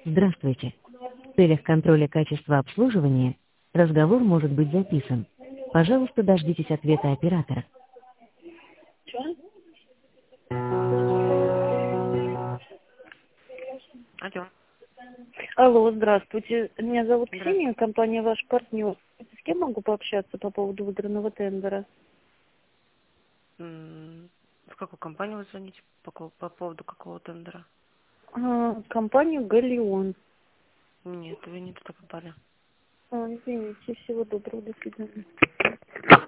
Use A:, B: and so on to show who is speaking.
A: Здравствуйте. В целях контроля качества обслуживания разговор может быть записан. Пожалуйста, дождитесь ответа оператора.
B: Чё?
C: Алло.
B: Алло, здравствуйте. Меня зовут Ксения,
C: Здравствуйте.
B: компания «Ваш партнер». С кем могу пообщаться по поводу выигранного тендера?
C: В какую компанию вы звоните? По поводу какого тендера?
B: Компанию «Галеон».
C: Нет, вы не туда попали.
B: Извините, всего доброго, до свидания.